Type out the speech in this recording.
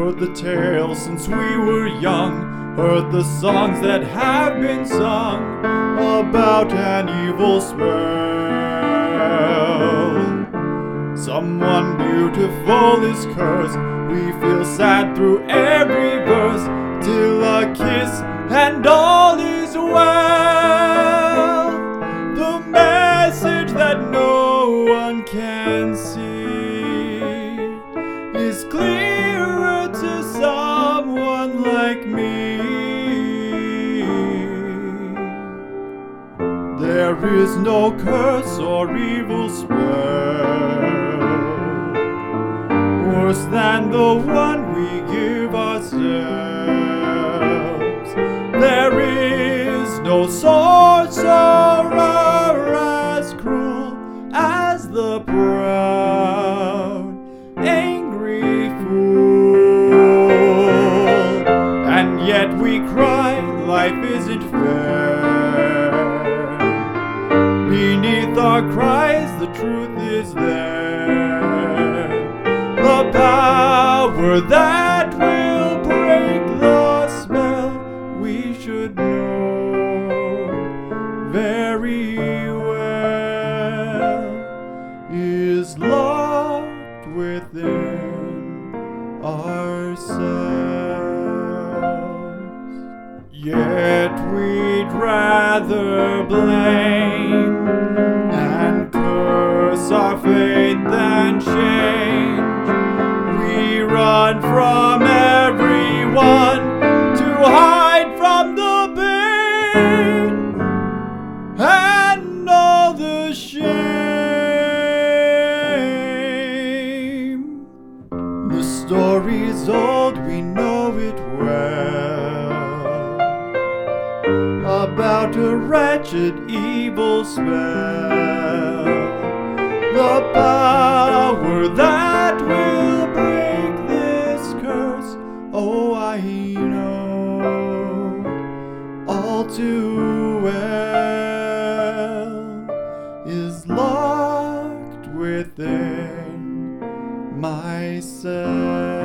heard the tales since we were young, heard the songs that have been sung about an evil spell. Someone beautiful is cursed. We feel sad through every verse, till a kiss and all is well. The message that no one can see is clearer to someone like me. There is no curse or evil spell worse than the one we give ourselves. There is no sorcerer as cruel as the proud, angry fool. And yet we cry, life isn't fair. Beneath our cries, the truth is there. The power that will break the spell, we should know very well, is locked within ourselves. Yet we'd rather blame and curse our fate than change. We run from everyone to hide from the pain and all the shame. The story's old, we know it well, about a wretched evil spell. The power that will break this curse, oh, I know all too well, is locked within myself.